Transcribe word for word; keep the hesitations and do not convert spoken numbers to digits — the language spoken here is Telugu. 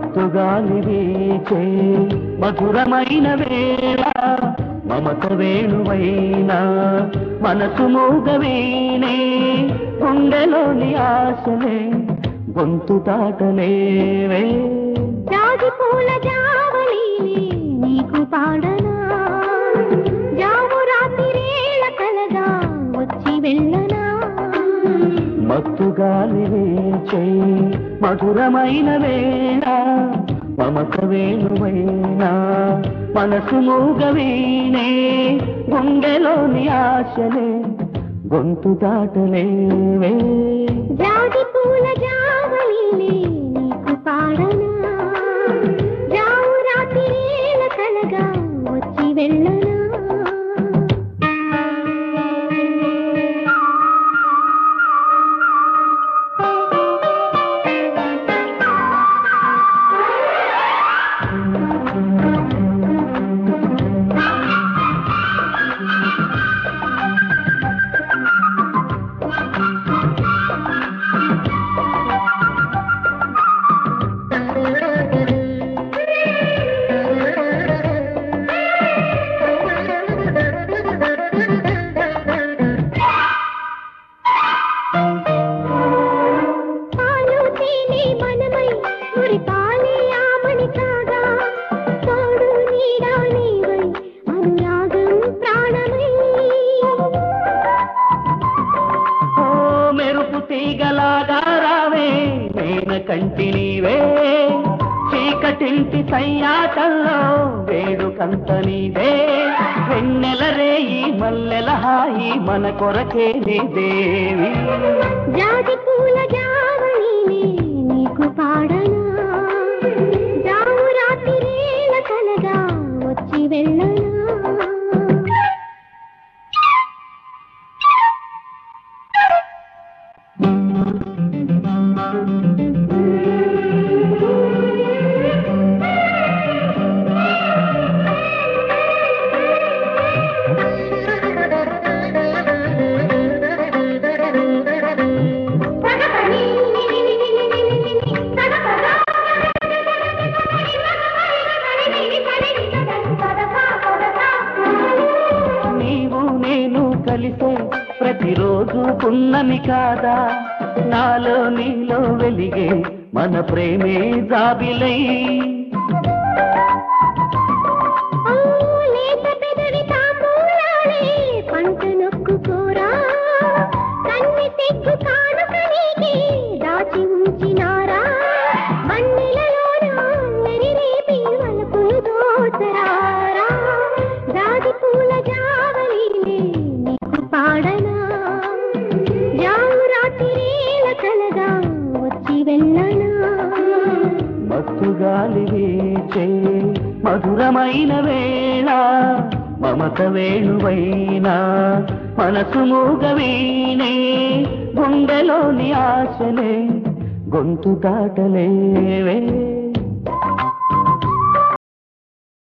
మత్తుగాలి వీచే మధురమైన వేళ మమత వేణువైనా మనసు మూగవీనే గుండెలోని ఆశలే గొంతు దాటలేవే జాజి పూల జావళి నీకు పాడనా జాము రాత్రిరేళ కలగా వచ్చి వెళ్ళనా మత్తుగాలి వీచే మధురమైన వేళ మమత వేణువైనా మనసు మూగవీనే గుండెలోని ఆశలే గొంతు దాటలేవే జాజి పూల జావళి నీకు పాడనా జాము రాత్రిరేళ కలగా వచ్చి వెళ్ళనా కంటి నీవే చీకటింటి సయ్యాటల్లో వేడుకంత నీదే వెన్నెల రేయి మల్లెల హాయి మన కొరకే నీ దేవి జాజి పూల జావళి నీకు పాడనా జాము రాత్రిరేళ కలగా వచ్చి వెళ్ళనా కలిసే ప్రతిరోజు పున్నమి కాదా నాలో నీలో వెలిగే మన ప్రేమే జాబిలై పంట నొక్కుకోరా కన్ని తెక్కు కానుకనికి దాచి ఉంచినారా మన్నెలలోన నెరిరేపి వలపులు దోచరారా జాజి పూల జావళి నీకు పాడనా జాము రాత్రిరేళ కలగా వచ్చి వెళ్ళనా మత్తుగాలి వీచే మధురమైన వేళ మమత వేణువైనా మనసు మూగవీనే గుండెలోని ఆశలే గొంతు దాటలేవే